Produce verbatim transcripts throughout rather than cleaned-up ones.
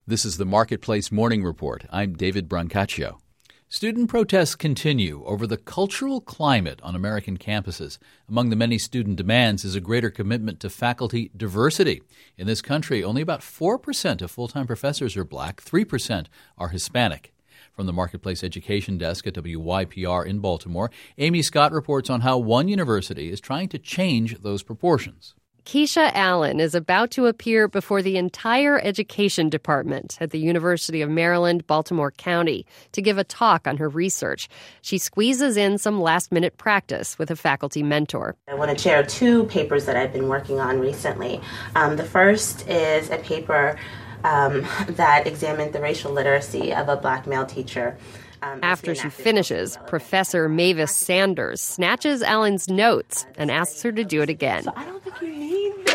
This is the Marketplace Morning Report. I'm David Brancaccio. Student protests continue over the cultural climate on American campuses. Among the many student demands is a greater commitment to faculty diversity. In this country, only about four percent of full-time professors are black, three percent are Hispanic. From the Marketplace Education Desk at W Y P R in Baltimore, Amy Scott reports on how one university is trying to change those proportions. Keisha Allen is about to appear before the entire education department at the University of Maryland, Baltimore County, to give a talk on her research. She squeezes in some last-minute practice with a faculty mentor. I want to share two papers that I've been working on recently. Um, the first is a paper um, that examined the racial literacy of a black male teacher. Um, After she finishes, Professor Mavis Sanders snatches Allen's notes and asks her to do it again. So I don't think you need this.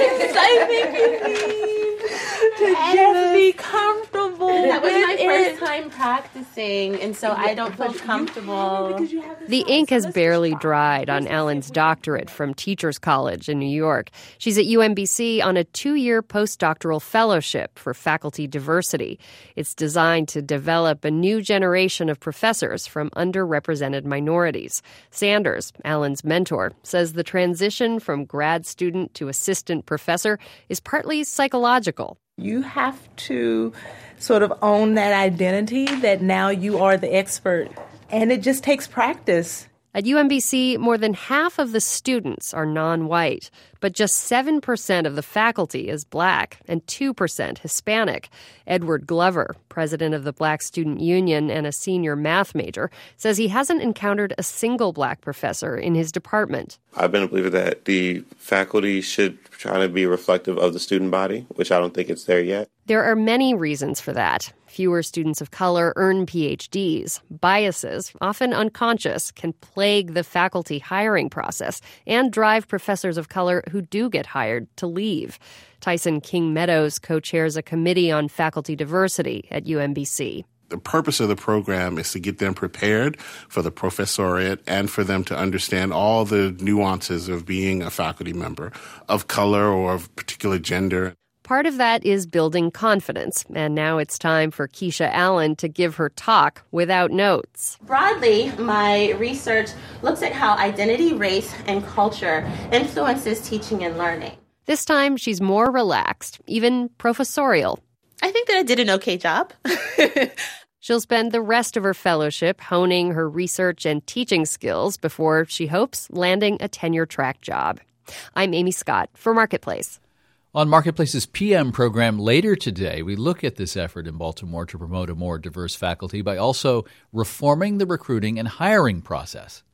I think you need to just be comfortable. That was my first time practicing, and so I don't feel comfortable. The ink has barely dried on Allen's doctorate from Teachers College in New York. She's at U M B C on a two-year postdoctoral fellowship for faculty diversity. It's designed to develop a new generation of professors from underrepresented minorities. Sanders, Allen's mentor, says the transition from grad student to assistant professor is partly psychological. You have to sort of own that identity that now you are the expert, and it just takes practice. At U M B C, more than half of the students are non-white, but just seven percent of the faculty is black and two percent Hispanic. Edward Glover, president of the Black Student Union and a senior math major, says he hasn't encountered a single black professor in his department. I've been a believer that the faculty should try to be reflective of the student body, which I don't think it's there yet. There are many reasons for that. Fewer students of color earn P H Ds. Biases, often unconscious, can plague the faculty hiring process and drive professors of color who do get hired to leave. Tyson King Meadows co-chairs a committee on faculty diversity at U M B C. The purpose of the program is to get them prepared for the professoriate and for them to understand all the nuances of being a faculty member of color or of particular gender. Part of that is building confidence, and now it's time for Keisha Allen to give her talk without notes. Broadly, my research looks at how identity, race, and culture influences teaching and learning. This time, she's more relaxed, even professorial. I think that I did an okay job. She'll spend the rest of her fellowship honing her research and teaching skills before, she hopes, landing a tenure-track job. I'm Amy Scott for Marketplace. On Marketplace's P M program later today, we look at this effort in Baltimore to promote a more diverse faculty by also reforming the recruiting and hiring process.